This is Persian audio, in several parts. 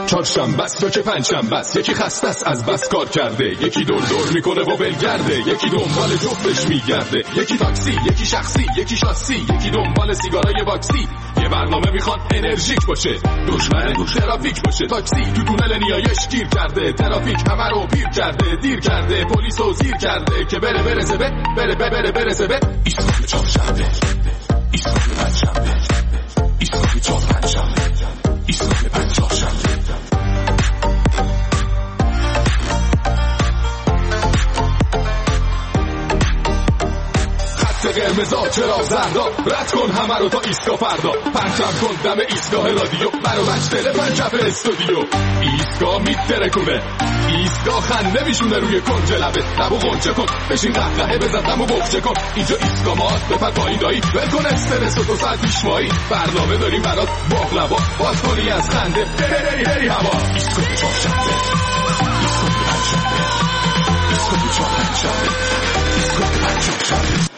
چهارشنبه است یا که پنجشنبه است، یکی خسته است از بس کار کرده، یکی دور دور میکنه و ولگرده، یکی دنبال جفتش میگرده، یکی تاکسی، یکی شخصی، یکی شاسی، یکی دنبال سیگارای واکسی. یه برنامه میخواد انرژیک باشه، دشمن ترافیک باشه. تاکسی تو تونل نیایش گیر کرده، ترافیک همه رو پیر کرده، دیر کرده، پلیسو زیر کرده که برسه به ایستگاه چهارشنبه، ایستگاه پنجشنبه، ایستگاه چهارشنبه، ایستگاه پنجشنبه. قرمزا چرا زردا، رد کن همه رو تا ایستگاه فردا، پرچم کن دم ایستگاه رادیو، برو مجتله پنجف استودیو. ایستگاه میترکونه، ایستگاه خنده میشونه روی کنج لبه، لبو غنچه کن، بشین قهقهه بزن دمو بخچه کن. اینجا ایستگاه ماست، بپر پایین دایی، ول کن استرس و تو ساعت پیشمایی، برنامه داریم برات باقلوا، باز کنی از خنده هری هوا. ایستگاه چهارشنبه، ایستگاه پنجشنبه، ایستگاه چهارشنبه، ایستگاه پنجشنبه.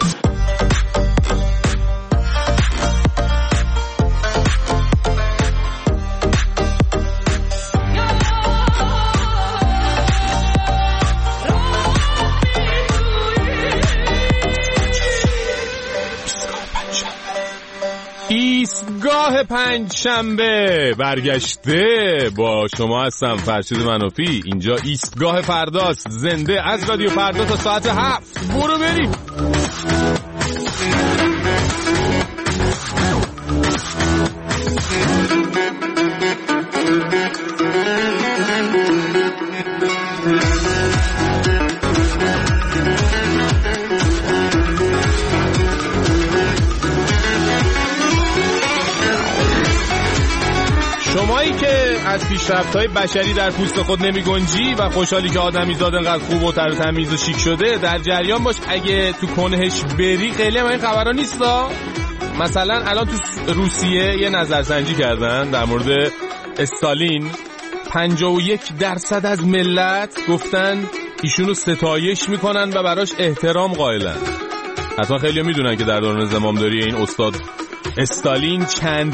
ایستگاه پنجشنبه برگشته. با شما هستم فرشید منافی. اینجا ایستگاه فرداست، زنده از رادیو فردا تا ساعت 7. برو بریم. شمایی که از پیشرفت‌های بشری در پوست خود نمی‌گنجی و خوشحالی که آدمیزاد انقدر خوب و تر و تمیز و شیک شده، در جریان باش اگه تو کنهش بری خیلی هم این خبرها نیستا. مثلا الان تو روسیه یه نظرسنجی کردن در مورد استالین. 51% از ملت گفتن ایشونو ستایش میکنن و براش احترام قائلن. حتما خیلی میدونن که در دوران زمامداری این استاد استالین چند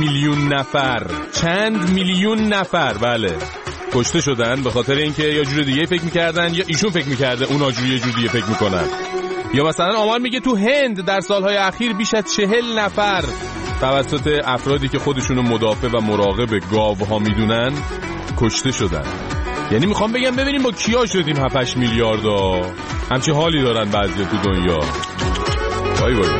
میلیون نفر بله کشته شدن به خاطر اینکه یا جور دیگه فکر میکردن یا ایشون فکر میکرده اونا جور دیگه فکر میکنن. یا مثلا آمار میگه تو هند در سالهای اخیر بیش از 40 نفر توسط افرادی که خودشونو مدافع و مراقب گاوها میدونن کشته شدن. یعنی میخوام بگم ببینیم با کیا شدیم 7-8 میلیاردا. همچه حالی دارن بعضی تو دنیا. وای وای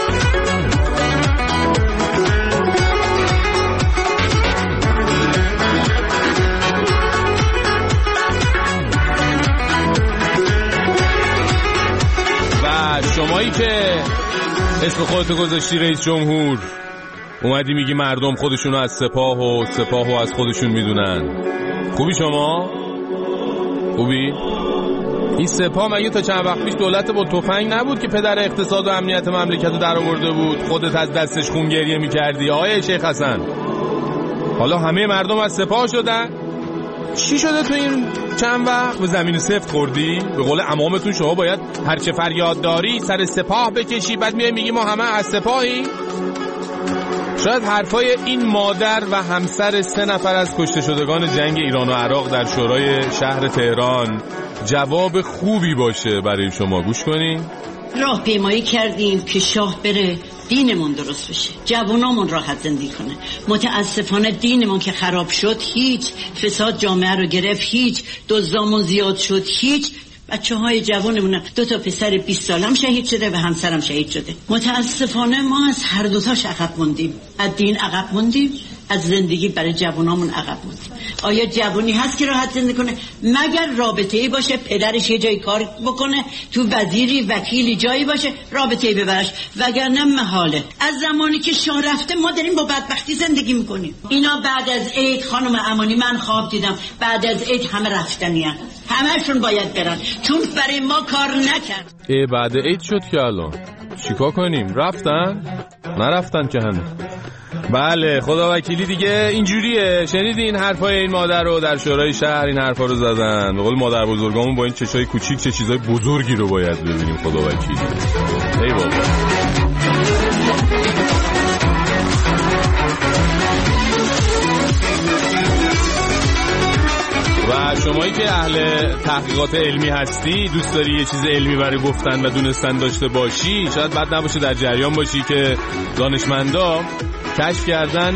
شمایی که اسم خودتو گذاشتی رئیس جمهور، اومدی میگی مردم خودشونو از سپاه و از خودشون میدونن. خوبی شما؟ خوبی؟ این سپاه مگه تا چند وقت پیش دولت با تفنگ نبود که پدر اقتصاد و امنیت مملکتو در آورده بود؟ خودت از دستش خون گریه میکردی آقای شیخ حسن. حالا همه مردم از سپاه شدن؟ چی شده تو این چند وقت؟ به زمین سفت خوردی؟ به قول عمامتون شما باید هرچه فریاد داری سر سپاه بکشی، بعد میگی ما همه از سپاهی؟ شاید حرفای این مادر و همسر 3 نفر از کشته شدگان جنگ ایران و عراق در شورای شهر تهران جواب خوبی باشه برای شما. گوش کنین. راهپیمایی کردیم که شاه بره، دینمون درست بشه، جوانامون راحت زندگی کنه. متاسفانه دینمون که خراب شد، هیچ فساد جامعه رو گرفت، هیچ دزدامون زیاد شد، هیچ بچه‌های جوانمون 2 پسر 20 سالم شهید شده و همسرم شهید شده. متاسفانه ما از هر دوتاش عقب موندیم. از دین عقب موندیم، از زندگی برای جوانامون عقب موندیم. آیا جوانی هست که راحت زندگی کنه؟ مگر رابطه‌ای باشه پدرش یه جای کار بکنه، تو وزیری وکیلی جایی باشه رابطه‌ای ببرش، وگرنه محاله. از زمانی که شاه رفته ما داریم با بدبختی زندگی میکنیم. اینا بعد از عید خانم امانی من خواب دیدم بعد از عید همه رفتنیان، همه‌شون باید برن چون برای ما کار نکرد. بعد عید شد که الان چیکار کنیم؟ رفتن؟ نرفتن که هنوز. بله خدا وکیلی دیگه اینجوریه. شنیدین حرفای این مادر رو در شورای شهر؟ این حرفا رو زدن. به قول مادر بزرگامون با این چشای کوچیک چه چیزای بزرگی رو باید ببینیم. خدا وکیلی. ای بابا. شمایی که اهل تحقیقات علمی هستی، دوست داری یه چیز علمی برای گفتن و دونستن داشته باشی، شاید بد نباشه در جریان باشی که دانشمندا کشف کردن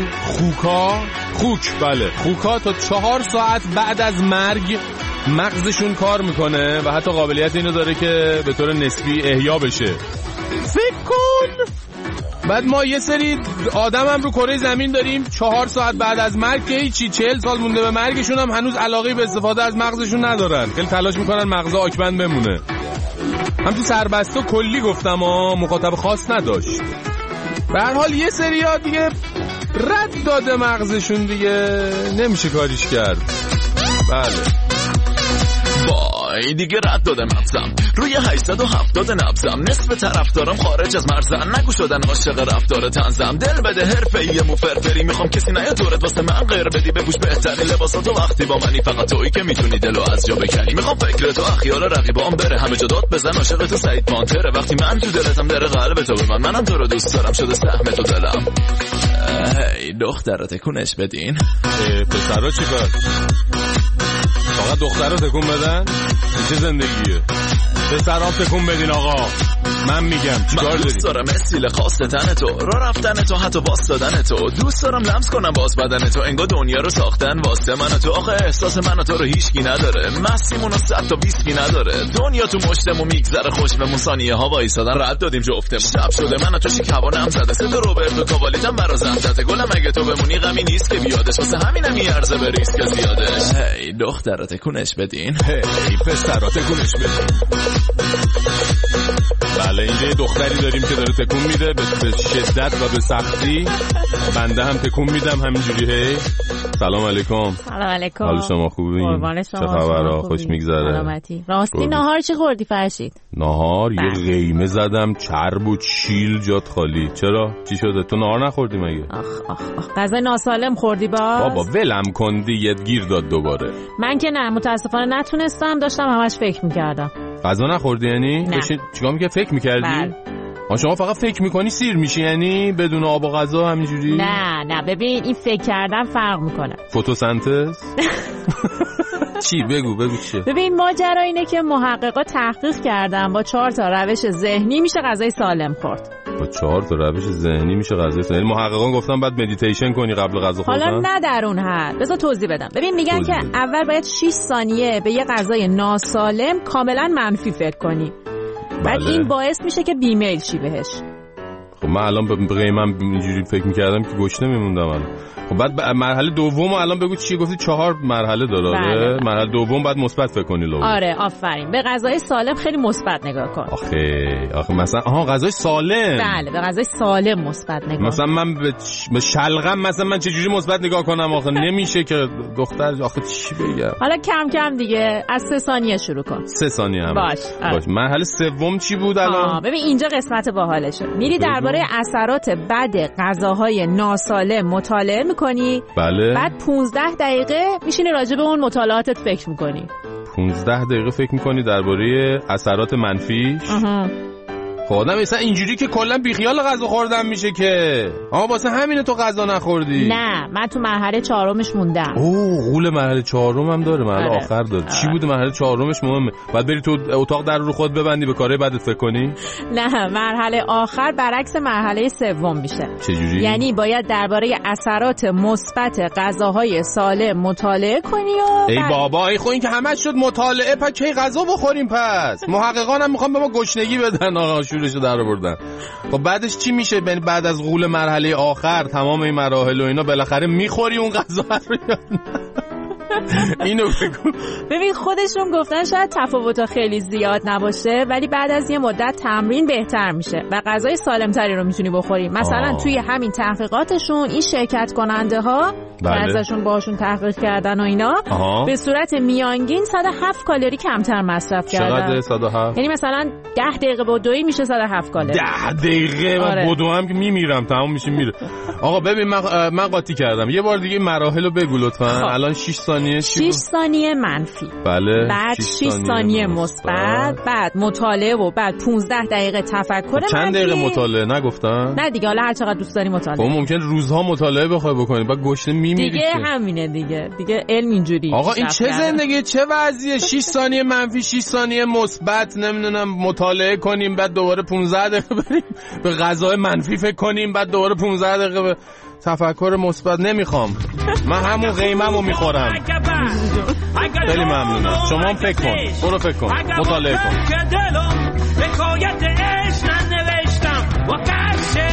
خوکا تا 4 ساعت بعد از مرگ مغزشون کار میکنه و حتی قابلیت اینو داره که به طور نسبی احیا بشه. فکر کن بعد ما یه سری آدم هم رو کره زمین داریم 4 ساعت بعد از مرگ که هیچی 40 سال مونده به مرگشون هم هنوز علاقه به استفاده از مغزشون ندارن، خیلی تلاش میکنن مغزا آکبند بمونه. هم تو سربسته کلی گفتم مخاطب خاص نداشت. به هر حال یه سری ها دیگه رد داده مغزشون، دیگه نمیشه کاریش کرد. بله وای دیگه رد داده مغزم، روی 870 نبزم، نصف طرفدارم خارج از مرزن، نگو شدن عاشق رفتار طنزم، دل بده حرفه‌ای مو فرفری، میخوام کسی نیا دورت واسه من غیر بدی، بپوش بهترین لباساتو وقتی با منی، فقط تویی که میتونی دلو از جا بکنی، میخوام فکرتو اخیال رقیبام بره، همه جا داد بزن عاشق تو سعید پانتره، وقتی من تو دلتم در قلب تو به منم تو رو دوست دارم، شده سهم تو دلم. هی دختره تکونش بدین. پسرا چیکار؟ فقط دخترها تکون بدن؟ چه زندگیه؟ پسرها تکون بدین آقا. من میگم چیکار داری؟ دوست دارم استیل خاص تن تو، راه رفتن تو، حتی باز دادن تو، دوست دارم لمس کنم باز بدن تو، انگار دنیا رو ساختن واسه من تو، آخه احساس من تو رو هیچکی نداره، مسیمون رو 100 تا ویسکی نداره، دنیا تو مشتمو میگذره خوش به ثانیه ها وایسادن، رد دادیم جفتمون، شب شده من تو شیک هوانم زده، صدا روبرتو کاوالیتم برا زحمت گلم، اگه تو بمونی غمی نیست که بیادش، واسه همینم میارزه به ریسک زیادش. هی دختره تکونش بدین. هی پسرا تکونش بدین. بله اینجا یه دختری داریم که داره تکون میده به شدت و به سختی، بنده هم تکون میدم همینجوری. هی سلام علیکم. سلام علیکم. حال شما خوبین؟ قربان شما. چه خبره؟ خوش میگذره؟ سلامتی. راستی نهار چی خوردی فرشید؟ نهار یه قیمه زدم، چرب و چیل جات خالی. چرا؟ چی شده؟ تو نهار نخوردی مگه؟ آخ غذای ناسالم خوردی باز؟ بابا ولم کن دیگه، گیر داد دوباره. من که نه متاسفانه نتونستم، داشتم همش فکر میکردم. غذا نخوردی یعنی؟ نه. چیکار می‌کردی؟ فکر می‌کردی؟ بله. شما فقط فکر میکنی سیر میشی یعنی بدون آب و غذا همینجوری؟ نه ببین این فکر کردن فرق میکنه. فتوسنتز؟ چی؟ بگو چیه؟ ببین ماجرا اینه که محققا تحقیق کردن با 4 تا روش ذهنی میشه غذای سالم خورد. با 4 تا روش ذهنی میشه غذای سالم؟ محققان گفتن بعد مدیتیشن کنی قبل غذا خوردن؟ حالا نه در اون حد، بذار توضیح بدم. ببین میگن که اول باید 6 ثانیه به یه غذای ناسالم کاملا منفی فکر کنی. بعد این باعث میشه که بیمیل شی بهش. خب من الان به قیمم اینجوری فکر میکردم که گشنه میموندم الان. خب بعد مرحله دوم الان بگو چیه؟ گفتی 4 مرحله داره. بله. مرحله دوم بعد مثبت فکر کنی لو. آره آفرین، به غذای سالم خیلی مثبت نگاه کن. آخه مثلا غذای سالم. بله به غذای سالم مثبت نگاه. مثلا من به شلغم مثلا من چه جوری مثبت نگاه کنم؟ آخه نمیشه که دختر. آخه چی بگم؟ حالا کم کم دیگه از 3 ثانیه شروع کن. 3 ثانیه هم باش. مرحله سوم چی بود الان؟ ببین اینجا قسمت باحالشه. میری درباره اثرات بد غذاهای ناسالم مطالعه میکنی. بله. بعد 15 دقیقه میشینی راجع به اون مطالعاتت فکر میکنی. 15 دقیقه فکر میکنی درباره اثرات منفیش؟ خب آدم مثلا اینجوری که کلا بیخیال غذا خوردن میشه که. واسه همینه تو غذا نخوردی؟ نه من تو مرحله 4مش موندم. غول مرحله 4 هم داره، مرحله آخر داره. چی بوده مرحله 4مش؟ مهمه. بعد بری تو اتاق در رو خود ببندی به کارهای بعدت فکر کنی؟ نه مرحله آخر برعکس مرحله 3 میشه. چجوری؟ یعنی باید درباره اثرات مثبت غذاهای سالم مطالعه کنی و ای بابا ای خب این که همش شد مطالعه، پس کی غذا بخوریم پس؟ محققان هم میخوان به ما گشنگی بدن. آقا شورشو در آوردن. خب بعدش چی میشه؟ بعد از غول مرحله آخر تمام این مراحل و اینا بالاخره میخوری اون غذا رو؟ اینو بگو. ببین خودشون گفتن شاید تفاوت‌ها خیلی زیاد نباشه، ولی بعد از یه مدت تمرین بهتر میشه و غذای سالم‌تری رو میتونی بخوری. مثلا توی همین تحقیقاتشون این شرکت کننده ها که ازشون باهاشون تحقیق کردن و اینا به صورت میانگین 107 کالری کمتر مصرف کردن. چقدر 107؟ یعنی مثلا 10 دقیقه بدویی میشه 107 کالری. 10 دقیقه من بدوام که میمیرم، تمام میشه میره. آقا ببین من قاطی کردم. یه بار دیگه مراحل رو بگو لطفا. الان 6 ثانیه ثانیه 6 ثانیه منفی. بله. بعد 6 ثانیه مثبت، بعد مطالعه و بعد 15 دقیقه تفکر. چند دقیقه مطالعه نگفتن؟ نه دیگه، حالا هر چقدر دوست داری مطالعه. ممکن روزها مطالعه بخوای بکنی بعد گشنه میمیری دیگه. همینه دیگه علم اینجوری. آقا این چه زندگی، چه وضعیه؟ 6 ثانیه منفی، 6 ثانیه مثبت، نمیدونم مطالعه کنیم بعد دوباره 15 دقیقه بریم به غذای منفی فکر کنیم بعد دوباره 15 دقیقه به تفکر مثبت. نمیخوام، من همون قیممو میخورم. خیلی ممنونم. شما هم فکر کن، برو فکر کن، مطالعه کن. حکایت عشق ننوشتم وقتشه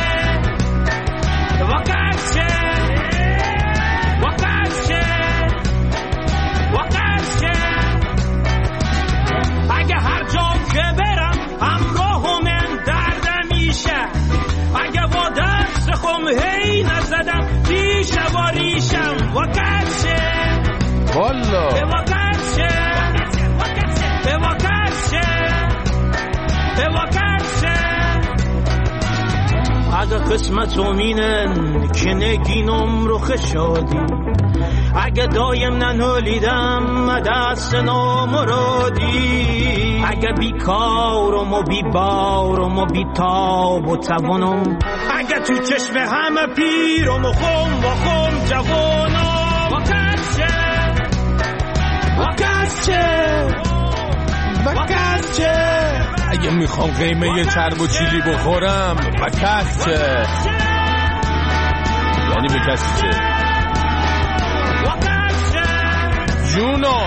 اگه هر جا که برم همراه من درد میشه، اگه با دست خم هی نزدم پیش واریشم وقتشه والا اگه قسمت امینن که نگینم رو خشادی، اگه دایم ننولیدم دست نامرادی، اگه بیکارم و بیبارم و بیتاب و توانم، اگه تو چشم همه پیرم و خم جوانم وقتشه اگه میخوام قیمه یه چرب و چیلی بخورم وقت چه؟ یعنی به کسی چه؟ جونو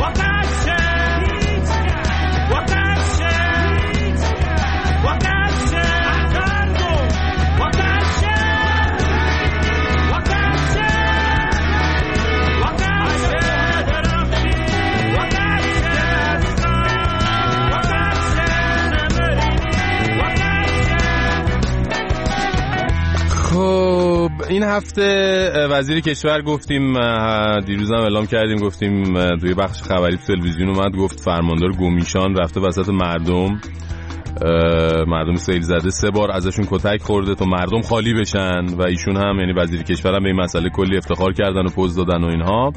خب این هفته وزیر کشور گفتیم، دیروز هم اعلام کردیم، گفتیم توی بخش خبری تلویزیون اومد گفت فرماندار گومیشان رفته وسط مردم سیل زده 3 بار ازشون کتک خورده تا مردم خالی بشن و ایشون هم یعنی وزیر کشور هم به این مسئله کلی افتخار کردن و پوز دادن و اینها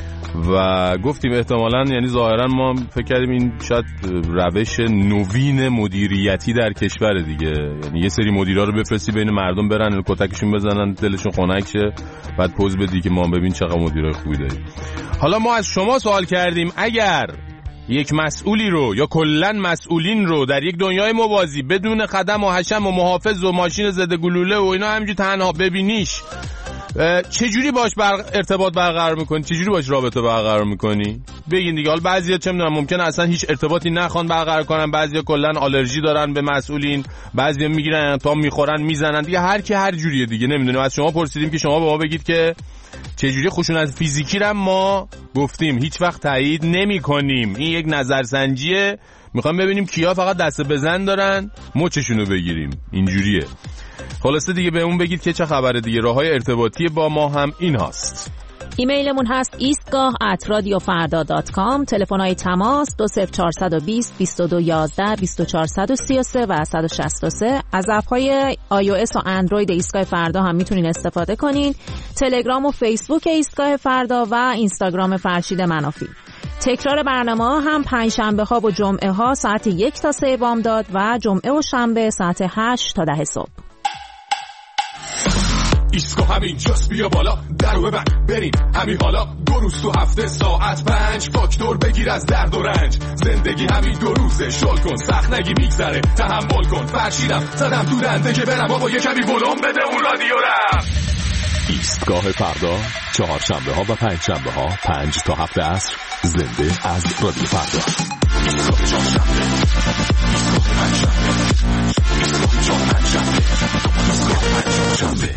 و گفتیم احتمالاً یعنی ظاهراً ما فکر کردیم این شاید روش نوین مدیریتی در کشور دیگه، یعنی یه سری مدیرا رو بفرستی بین مردم برن کتکشون بزنن دلشون خنک شه بعد پوز بدی که ما ببین چقدر مدیرای خوبی داریم. حالا ما از شما سوال کردیم اگر یک مسئولی رو یا کلن مسئولین رو در یک دنیای موازی بدون خدم و حشم و محافظ و ماشین ضد گلوله و اینا همینجوری تنها ببینیش چجوری باش ارتباط برقرار میکنی؟ چجوری باش رابطه برقرار میکنی؟ بگین دیگه. حالا بعضیا چه میدونم ممکنه اصلا هیچ ارتباطی نخوان برقرار کنن، بعضیا کلا آلرژی دارن به مسئولین، بعضیا میگیرن تا میخورن میزنن دیگه، هر کی هر جوریه دیگه. نمیدونم، از شما پرسیدیم که شما به ما بگید که چجوری خشونت فیزیکی رو ما گفتیم هیچ وقت تایید نمی‌کنیم. این یک نظرسنجیه، میخوام ببینیم کیا فقط دست بزن دارن مچشونو بگیریم. اینجوریه. خلاصه دیگه به اون بگید که چه خبره دیگه. راههای ارتباطی با ما هم این هست. ایمیلمون هست eastgah@radiofarda.com. تلفن‌های تماس 20420 2211 2433 و 163. از اپ‌های iOS و اندروید ایستگاه فردا هم میتونین استفاده کنین. تلگرام و فیسبوک ایستگاه فردا و اینستاگرام فرشید منافی. تکرار برنامه هم پنجشنبه ها و جمعه ها ساعت 1 تا 3 بامداد و جمعه و شنبه ساعت 8 تا 10 صبح. ایستگاه همین جاست، بیا بالا درو ببند بریم همین حالا. 2 روز تو هفته ساعت 5 فاکتور بگیر از درد و رنج. زندگی همین 2 روزه، شل کن سخت نگی میگذره، تحمل کن. فرشیدم زدم تو دنده که برم بابا یه کمی ولوم بده اون رادیو رم. ایستگاه فردا چهارشنبه ها و پنجشنبه ها 5 تا 7 عصر زنده از رادیو فردا. ایستگاه چهارشنبه، ایستگاه پنجشنبه، ایستگاه پنجشنبه، ایستگاه پنجشنبه.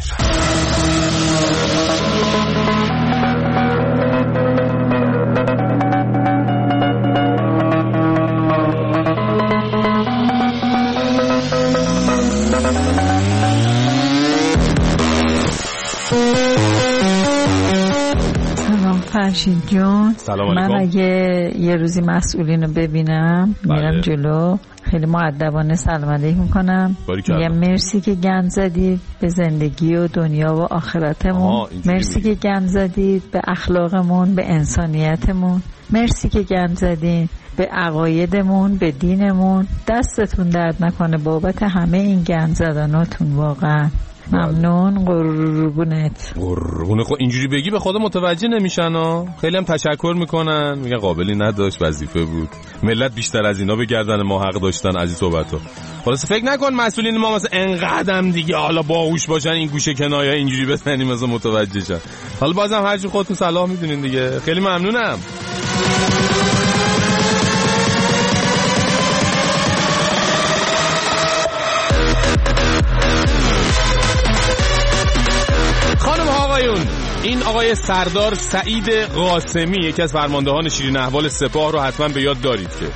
فرشید جون، سلام علیکم. من اگه یه روزی مسئولین رو ببینم میرم جلو خیلی مؤدبانه سلام علیک میکنم. میگم مرسی که گند زدید به زندگی و دنیا و آخرتمون. مرسی که گند زدید به اخلاقمون، به انسانیتمون. مرسی که گند زدید به عقایدمون، به دینمون. دستتون درد نکنه بابت همه این گند زدناتون، واقعا ممنون. قربونت. قربونه. خب اینجوری بگی به خدا متوجه نمیشن ها. خیلی هم تشکر میکنن، میگن قابلی نداشت، وظیفه بود. ملت بیشتر از اینا بگردن ما حق داشتن از این صحبتو. خلاص فکر نکن مسئولین ما مثلا انقدرم دیگه حالا باهوش باشن این گوشه کنایه اینجوری بزنیم مثلا متوجه شن. حالا بازم هر چی خودتون صلاح میدونین دیگه. خیلی ممنونم. این آقای سردار سعید قاسمی، یکی از فرماندهان شیرین احوال سپاه رو حتما به یاد دارید که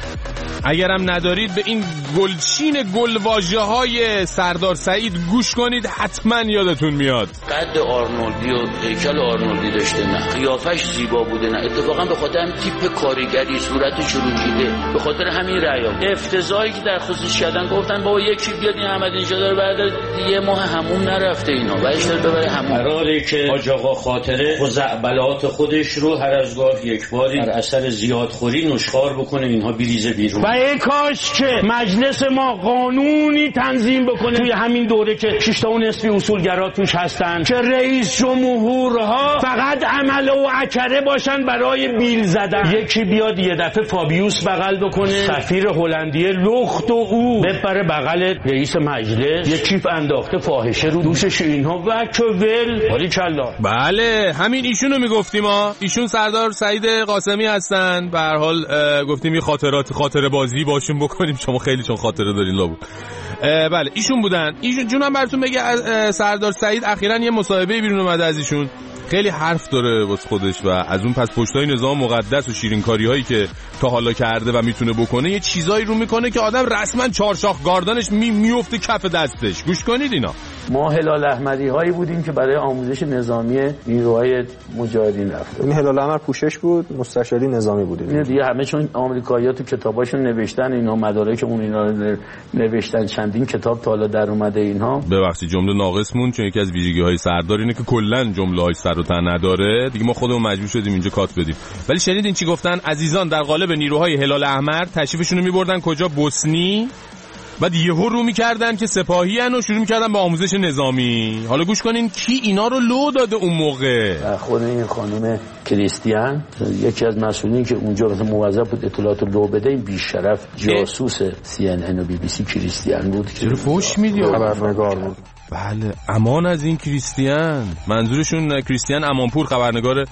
اگرم ندارید به این گلچین گلواژه‌های سردار سعید گوش کنید، حتما یادتون میاد. قد آرنولدی و هیکل آرنولدی داشته، نه قیافش زیبا بوده، نه اتفاقا به خاطر هم تیپ کارگری صورتش روکیده، به خاطر همین رأی افتضاحی که در خصوص کردن گفتن بابا یکی بیاد این احمدینژاد رو بعد یه ماه حموم نرفته اینا وایش داره ببره حموم. قراره که حاج آقا خاطره خزعبلات خودش رو هر از گاه یک باری در اثر زیادخوری نشخوار بکنه اینها بریزه بیرون. و ای کاش که مجلس ما قانونی تنظیم بکنه توی همین دوره که 6 تا نصفی اصولگرا توش هستن که رئیس جمهورها فقط عمله و عکره باشن برای بیل زدن. یکی بیاد یه دفعه فابیوس بغل بکنه، سفیر هلندیه لخت و او بپره بغل رئیس مجلس، یه کیف انداخته فاحشه رو دوشش، اینها وکول باریکلا. بله همین ایشونو میگفتیم ها. ایشون سردار سعید قاسمی هستن. به هر حال گفتیم یه خاطره بازی باشون بکنیم، شما خیلی چون خاطره دارین لابد. بله ایشون بودن. ایشون جونم براتون بگه سردار سعید اخیراً یه مصاحبه بیرون اومده از ایشون، خیلی حرف داره واسه خودش و از اون پس پشتای نظام مقدس و شیرینکاری هایی که تا حالا کرده و میتونه بکنه یه چیزایی رو میکنه که آدم رسما چارشاخ گاردانش میفته کف دستش. گوش کنید اینا. ما هلال احمری هایی بودیم که برای آموزش نظامی نیروهای مجاهدین رفتیم. این هلال احمر پوشش بود، مستشاری نظامی بودیم. این دیگه همه چون آمریکایی‌ها تو کتاباشون نوشتن اینا، مدارک اون اینا رو نوشتن، چندین کتاب تا حالا در اومده اینها. ببخشید جمله ناقص مون، چون یکی از ویژگی‌های سردار اینه که کلاً جمله‌های سر و ته نداره دیگه. ما خودمون مجبور شدیم اینجا کات بدیم. ولی شنیدین چی گفتن عزیزان؟ در قالب نیروهای هلال احمر تشریفشون رو می‌بردن کجا؟ بوسنی. بعد یهو رو میکردن که سپاهی ان و شروع میکردن به آموزش نظامی. حالا گوش کنین کی اینا رو لو داده اون موقع. خود این خانم کریستیان یکی از مسئولین که اونجا مثلا موظف بود اطلاعات رو لو بده، این بیشرف جاسوس CNN و BBC کریستیان بود که فوش میدی، خبرنگار بود. بله امان از این کریستیان، منظورشون کریستیان امانپور خبرنگار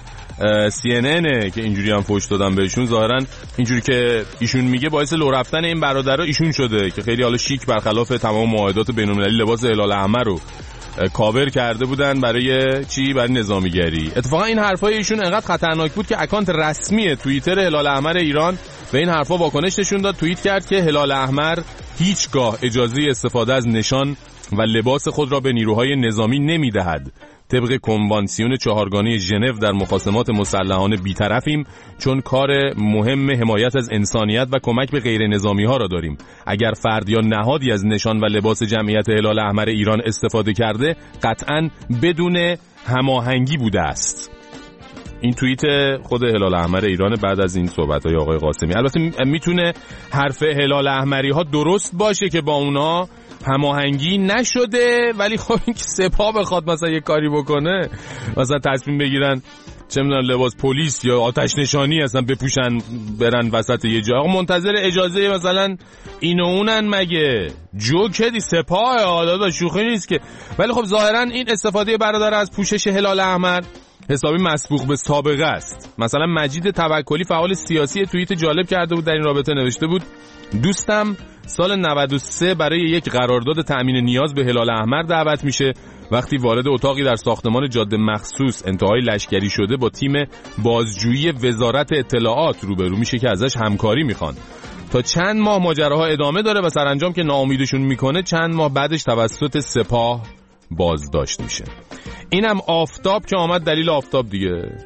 CNN که اینجوری هم فوش دادن بهشون. ظاهرا اینجوری که ایشون میگه باعث لو رفتن این برادرها ایشون شده که خیلی حالا شیک برخلاف تمام معاهدات بین‌المللی لباس هلال احمر رو کاور کرده بودن برای چی؟ برای نظامیگری. اتفاقا این حرفای ایشون انقدر خطرناک بود که اکانت رسمی توییتر هلال احمر ایران به این حرفا واکنش نشون داد. توییت کرد که هلال احمر هیچگاه اجازه استفاده از نشان و لباس خود را به نیروهای نظامی نمیدهد. طبق کنوانسیون چهارگانه ژنو در مخاصمات مسلحانه بی‌طرفیم، چون کار مهم حمایت از انسانیت و کمک به غیر نظامی ها را داریم. اگر فرد یا نهادی از نشان و لباس جمعیت هلال احمر ایران استفاده کرده قطعاً بدون هماهنگی بوده است. این توییت خود هلال احمر ایران بعد از این صحبت‌های آقای قاسمی. البته میتونه حرف هلال احمری ها درست باشه که با اونا هماهنگی نشده، ولی خب این که سپاه بخواد مثلا یه کاری بکنه، مثلا تصمیم بگیرن چه میدونم لباس پلیس یا آتش نشانی اصلا بپوشن برن وسط یه جا، آقا منتظر اجازه مثلا این و اونن مگه؟ جوکدی سپاه حالا شوخی نیست که. ولی خب ظاهرا این استفاده برادر از پوشش هلال احمر حسابی مسبوق به سابقه است. مثلا مجید توکلی فعال سیاسی توییت جالب کرده بود، در این رابطه نوشته بود دوستم سال 93 برای یک قرارداد تأمین نیاز به هلال احمر دعوت میشه. وقتی وارد اتاقی در ساختمان جاده مخصوص انتهای لشکری شده با تیم بازجویی وزارت اطلاعات روبرو میشه که ازش همکاری میخوان. تا چند ماه ماجراها ادامه داره و سرانجام که ناامیدشون میکنه چند ماه بعدش توسط سپاه بازداشت میشه. اینم آفتاب که آمد دلیل آفتاب دیگه.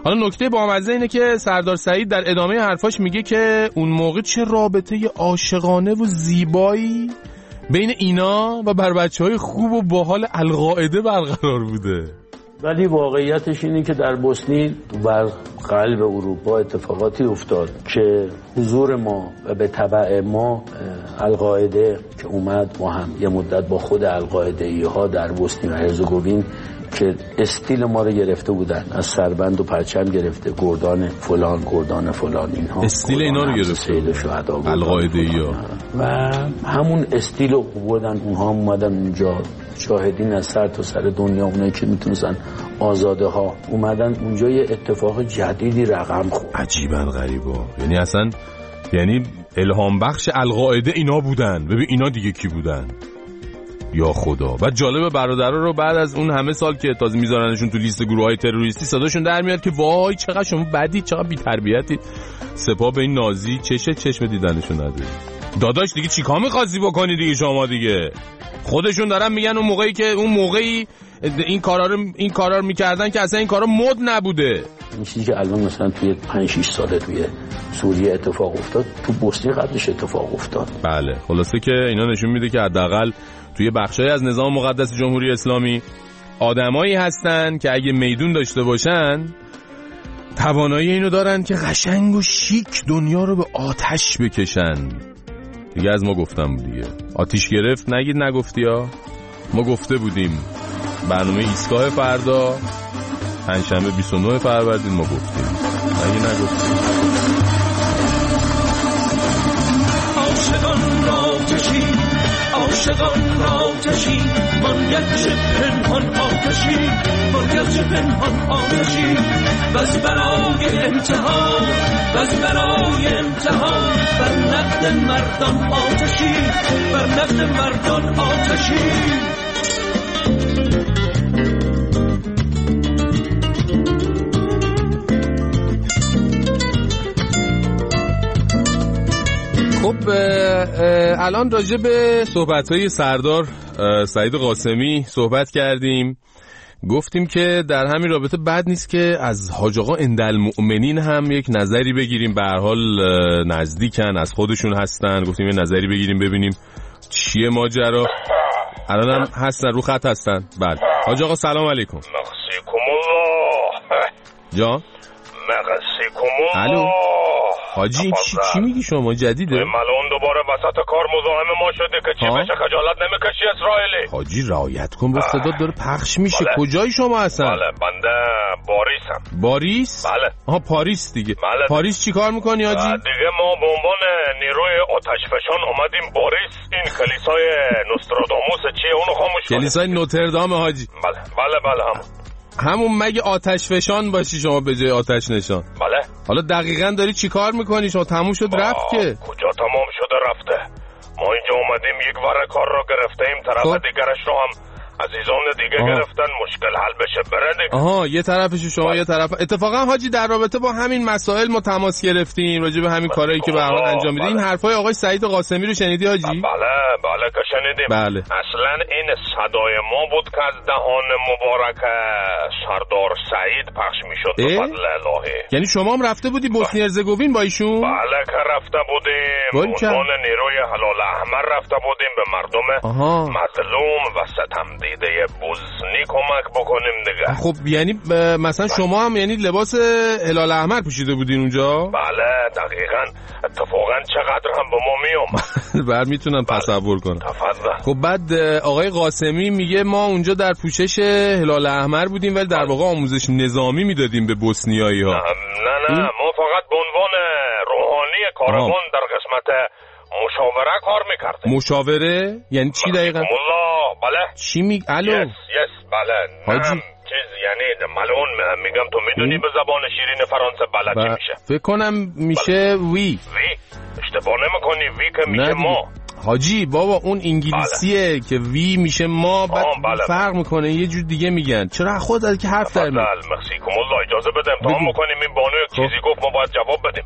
حالا نکته بامزه اینه که سردار سعید در ادامه حرفاش میگه که اون موقع چه رابطه عاشقانه و زیبایی بین اینا و بر بچه‌های خوب و باحال القاعده برقرار بوده. ولی واقعیتش اینه که در بوسنی بر قلب اروپا اتفاقاتی افتاد که حضور ما و به تبع ما القاعده که اومد، ما هم یه مدت با خود القاعده‌ای ها در بوسنی و هرزگوین که استیل ما رو گرفته بودن، از سربند و پرچم گرفته، گردان فلان اینها استیل اینا رو گرفته القاعده‌ای ها و همون استیل رو بردن. اونها اومدن اونجا، شاهدین از سر تا سر دنیا، اونایی که میتونستن آزاده ها اومدن اونجا، یه اتفاق جدیدی رقم خورد. عجیبا غریبا. یعنی اصلا الهام بخش القاعده اینا بودن. ببین اینا دیگه کی بودن؟ یا خدا. و جالب برادرها رو بعد از اون همه سال که تازه میذارنشون تو لیست گروه‌های تروریستی صداشون در میاد که وای چقدر شما بدی، چقدر بی‌تربیتی. سپاه به این نازی چشم دیدنشون نداره. داداش دیگه چیکار می‌خواستی بکنی دیگه شما دیگه؟ خودشون دارن میگن اون موقعی این کارا رو میکردن که اصلا این کارا مد نبوده. این چیزی که الان مثلا توی 5-6 ساله توی سوریه اتفاق افتاد، تو بوسنی قبلش اتفاق افتاد. بله، خلاصه که اینا نشون میده که حداقل توی بخشایی از نظام مقدس جمهوری اسلامی آدمایی هستن که اگه میدون داشته باشن توانایی اینو دارن که قشنگ و شیک دنیا رو به آتش بکشن. دیگه از ما گفتم دیگه. آتیش گرفت نگید نگفتی ها. ما گفته بودیم برنامه ایستگاه فردا پنجشنبه 29 فروردین ما گفتیم. نگید نگفتیم. عاشقان را تشی من یک پنهان آتشی، من یک پنهان آتشی، بس برای امتحان بر نقد مردان آتشی، بر نقد مردان آتشی. خب الان راجع به صحبت‌های سردار سعید قاسمی صحبت کردیم. گفتیم که در همین رابطه بد نیست که از حاج آقا اندالمؤمنین هم یک نظری بگیریم. به هر حال نزدیکن، از خودشون هستن. گفتیم یه نظری بگیریم ببینیم چیه ماجرا. الان هم هستن، رو خط هستن. بله حاج آقا سلام علیکم. مغسیکم الله. جان مغسیکم الله. الو حاجی چی میگی شما؟ جدیده؟ ملون دوباره وسط کار مزاحم ما شده که چی بشه، خجالت نمیکشی اسرائیلی؟ حاجی رعایت کن، با صدا داره پخش میشه. کجایی شما هستن؟ بله بنده باریسم. باریس؟ بله. آها پاریس دیگه. بله. پاریس چی کار میکنی حاجی؟ دیگه ما به عنوان نیروی آتشفشان اومدیم باریس این کلیسای نوستراداموس چیه اونو خاموش کنیم. کلیسای نوتردام حاجی. بله همون مگه آتش فشان باشی شما به جای آتش نشان؟ بله. حالا دقیقاً داری چی کار میکنی شما؟ تموم شد رفت که؟ کجا تمام شده رفته؟ ما اینجا اومدیم یک ور کار رو گرفتیم، طرف دیگرش رو هم عزیزان دیگه گرفتن، مشکل حل بشه بره دیگه. آها یه طرفش شما یه طرف. اتفاقا حاجی در رابطه با همین مسائل ما تماس گرفتیم راجع به همین کارهایی که به هر حال انجام میدید. این حرفای آقای سعید قاسمی رو شنیدی حاجی؟ بله که شنیدیم. بله. اصلا این صدای ما بود که از دهان مبارک سردار سعید پخش میشد به فضل الهی. یعنی شما هم رفته بودی بوسنی هرزگوین با ایشون؟ بله که رفته بودیم. عنوان نیروی هلال احمر رفته بودیم به مردم مظلوم و ستم دیده بوسنی کمک بکنیم دیگه. خب یعنی مثلا شما هم یعنی لباس هلال احمر پوشیده بودین اونجا؟ بله دقیقاً. اتفاقاً چقدر هم به ما میومد. بر میتونم تصور کنم. تفضل. خب بعد آقای قاسمی میگه ما اونجا در پوشش هلال احمر بودیم ولی در واقع آموزش نظامی میدادیم به بوسنیایی ها. نه ما فقط به عنوان روحانی کاروان در قسمت مشاوره کار میکردیم. مشاوره؟ یعنی چی دقیقاً؟ بله. چی الو؟ یس بله. حاجی چیز یعنی ملون میگم تو میدونی به زبان شیرین فرانسه بلد چی میشه؟ فکر کنم میشه وی. اشتباه نمیکنی، وی که میشه ما. حاجی بابا اون انگلیسیه که وی میشه ما، بعد فرق میکنه یه جور دیگه میگن. چرا خودت که حرف در میاد؟ مکسیکوم الله اجازه بده امتحان بکنیم. این بانو چیزی گفت ما باید جواب بدیم.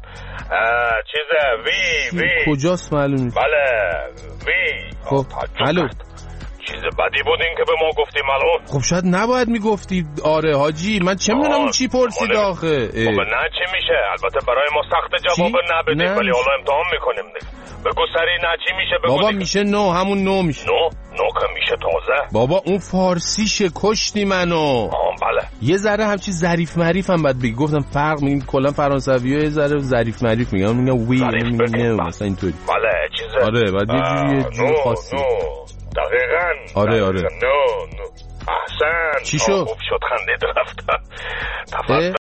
چیز وی کجاست معلوم نیست. بله وی. خب الو چیز بدی بود این که به ما گفتی ملون؟ خب شاید نباید میگفتی. آره حاجی من چه میدونم چی پرسید آخه. خب نه چی میشه؟ البته برای ما سخت جواب نبدیم ولی حالا امتحان میکنیم دیگه. بگو سری نه چی میشه بگو. بابا میشه نو، همون نو میشه. نو که میشه تازه. بابا اون فارسیشه، کشتی منو. بله. یه ذره همچی ظریف معریف هم باید بگی. گفتم فرق میگیم کلا فرانسوی‌ها یه ذره ظریف معریف میگن وی نمیگن مثلا اینطوری. بله چیزه. آره بعد یه جوری خاصی. دقیقاً. آره. نو. احسن. چی شد؟ خوب شد خندید رفتم.